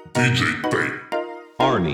DJ Tay Arnie.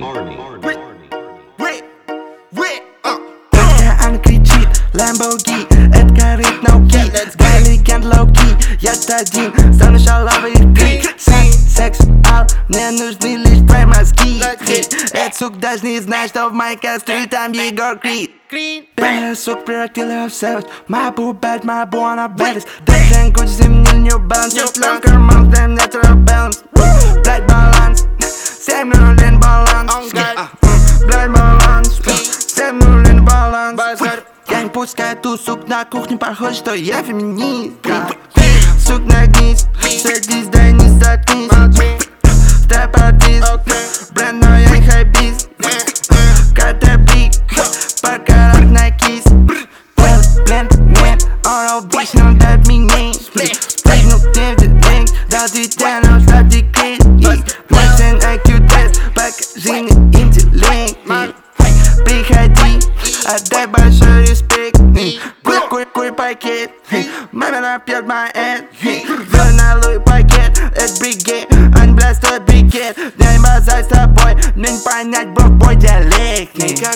Она кричит, Lamborghini, это горит науки. Галлиген лоу-ки, я один, стану шалавой три. Секс, мне нужны лишь твои мозги. Этот сук даже не знает, что в моей кастрюле там Егор Крид. Белая сука превратила в сэвидж. My boo bad, my boo она baddest. Дэджин Гуччи, зимний New Balance. Слям карман, да natural balance. Блять баланс, 7 нулин баланс. Блять баланс, 7 нулин баланс. Я не пускаю ту сук на кухню, похоже, что я феминист. Сук нагнись, садись, дай не заткнись. Степ-артист, бренд, но я не хайбист. КТ-блик, паркарах на кис. Бленд, нет, он обычно дает мне нейм. Прыгнул мне в день, дал твиттеру, что ты крит. Мастер IQ-тест, покажи мне интеллект. Приходи, отдай большой респект. Куй пакет, мама напьет мой эд. Взял на луи пакет, это бригет. Они блядь стоит брикет. Я не базай с тобой, мне не понять, бро, твой диалект.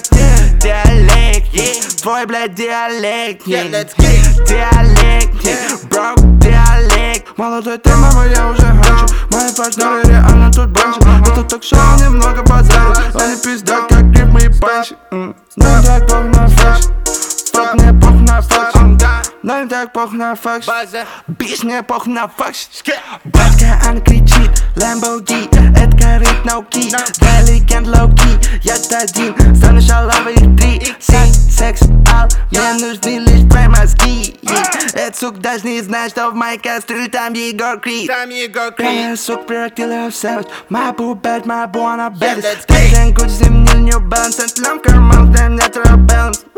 Диалект, твой, блядь, диалект. Диалект, бро, диалект. Молодой ты, мама, я уже хочу. Мои партнеры реально тут банчи. Это ток-шоу немного базару. Они пиздят, как гриб, мои панчи. Но им так похуй на факш. Фак, мне похуй на факш. Но им так похуй на факш. Бич, мне похуй на факш. Батька, она кричит, Lamborghini, это горит науки. Галлиген лоу-ки, я один, стану шалавой три. Секс, мне нужны лишь твои мозги. Этот сук даже не знает, что в моей кастрюле там Егор Крид. Белая сука превратила в сэвидж. My boo bad, my boo она baddest. Дэджин Гуччи, зимний New Balance. Слям карман, да natural balance.